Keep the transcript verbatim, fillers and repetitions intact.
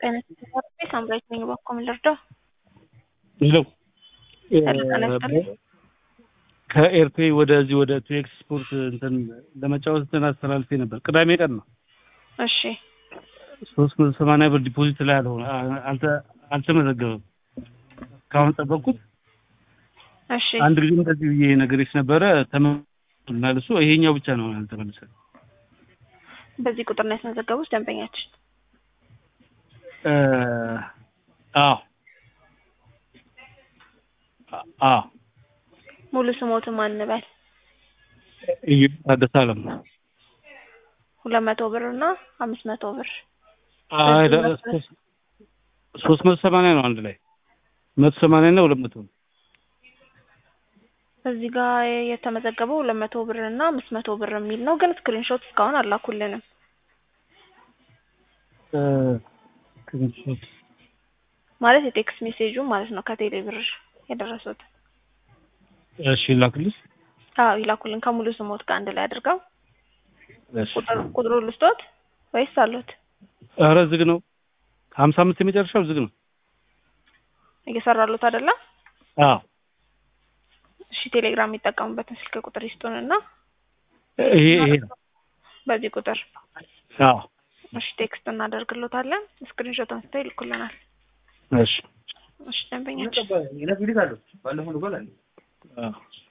ጤና ይስጥልኝ ሳምራዊት ነኝ ባኮም ልርዳው ሄሎ ተነስተን ከኤርቴ ወደዚህ ወደ ቱ ኤክስፖርት እንትን ለመጫወት ተናስተላልፌ ነበር ቅዳሜ ቀን ነው እሺ ሶስት መቶ ሰማንያ ብር ዲፖዚት ላይ አለው አንተ አልተመዘገበም ካሁን ጠበቁት እሺ አንድ ጊዜ እንደዚህ ብዬ ነገርሽ ነበረ ተመልሶ ይሄኛው ብቻ ነው ያልተመለሰው በዚህ ቁጥር ነው ያስመዘገቡት ደንበኛችን እ አዎ አዎ ሙሉ ስሞት ማን ነበር እዩ ታደሳለም ሁለት መቶ ብር እና አምስት መቶ ብር አይ ሶስት መቶ ሰማንያ ነው አንድ ላይ መቶ ሰማንያ እና ሁለት መቶ እዚህ ጋር የተመዘገበው ሁለት መቶ ብር እና አምስት መቶ ብር የሚል ነው ግን ስክሪንሾት እስካሁን አላኩልንም እ ስክሪንሾት ማለት የቴክስት ሜሴጁ ማለት ነው ከቴሌ ብር የደረሰው እሺ ላክልሽ አዎ ይላኩልን ከሙሉ ስሞት ጋር አንድ ላይ አድርገው እሺ ቁጥሩ ልስጦት ወይስ አሉት ኧረ ዝግ ነው ሃምሳ አምስት የመጨረሻው ዝግ ነው እየሰራሉት አይደለ አዎ እሺ ቴሌግራም የሚጠቀሙበትን ስልክ ቁጥር ይስጡንና ይሄ ይሄ በዚህ ቁጥር አዎ እሺ ቴክስት እናደርግሎታለን ስክሪንሾት አንስተው ይልኩልናል እሺ እሺ ደንበኛችን ባለፈው ነው ባላል አዎ